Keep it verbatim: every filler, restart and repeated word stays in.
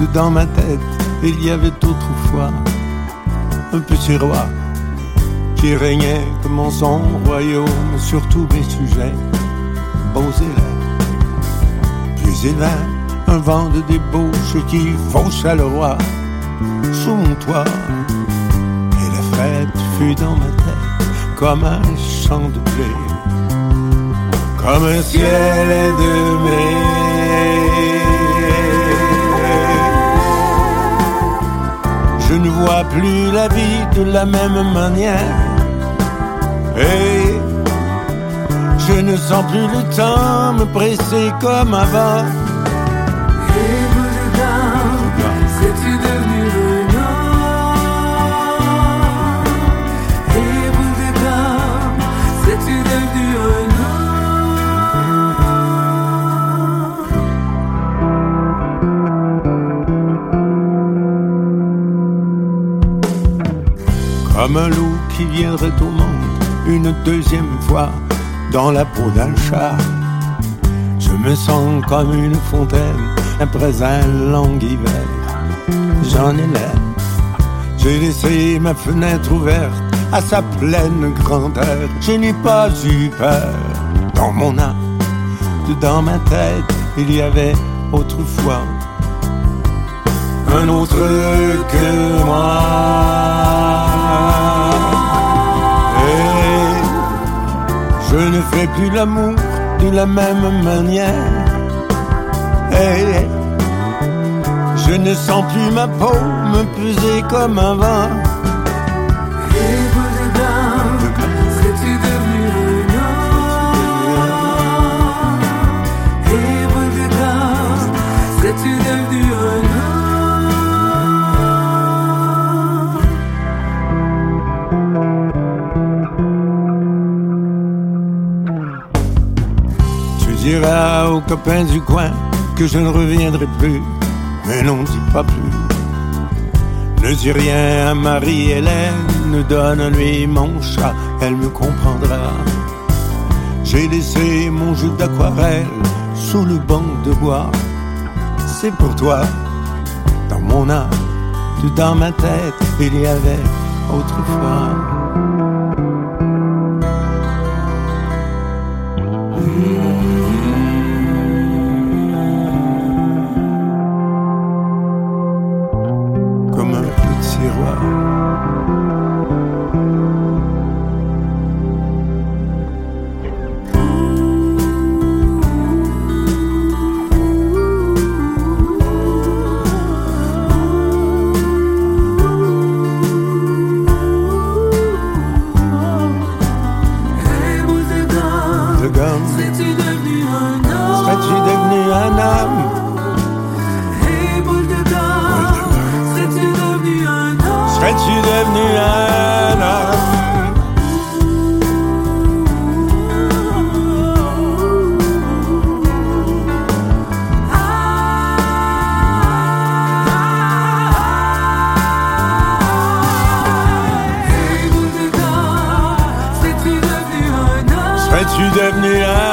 Dans ma tête, il y avait autrefois un petit roi qui régnait comme son royaume sur tous mes sujets, beaux élèves. Puis il vint un vent de débauche qui faucha le roi sous mon toit. Et la fête fut dans ma tête comme un champ de blé, comme un ciel de mai. Je ne vois plus la vie de la même manière et je ne sens plus le temps me presser comme avant. Et bout de gamme, c'est-tu devenu un homme? Et bout de gamme, c'est-tu devenu un homme? Comme un loup qui viendrait au monde une deuxième fois dans la peau d'un chat, je me sens comme une fontaine après un long hiver. J'en ai l'air, j'ai laissé ma fenêtre ouverte à sa pleine grandeur. Je n'ai pas eu peur dans mon âme, dans ma tête il y avait autrefois un autre que moi. Je ne fais plus l'amour de la même manière. Hey, je ne sens plus ma peau me peser comme avant. Et bout de gamme, c'est-tu devenu un homme? Et bout de gamme, c'est-tu devenu un Diras aux copains du coin que je ne reviendrai plus, mais non, dis pas plus. Ne dis rien à Marie-Hélène, donne-lui mon chat, elle me comprendra. J'ai laissé mon jeu d'aquarelle sous le banc de bois. C'est pour toi, dans mon âme, tout dans ma tête, il y avait autrefois. Serais-tu devenu un homme? Serais-tu devenu un homme? Hey, boule de gomme, serais-tu devenu un homme? Serais-tu devenu un homme? Hey, boule de gomme, serais-tu devenu un homme? Serais-tu devenu un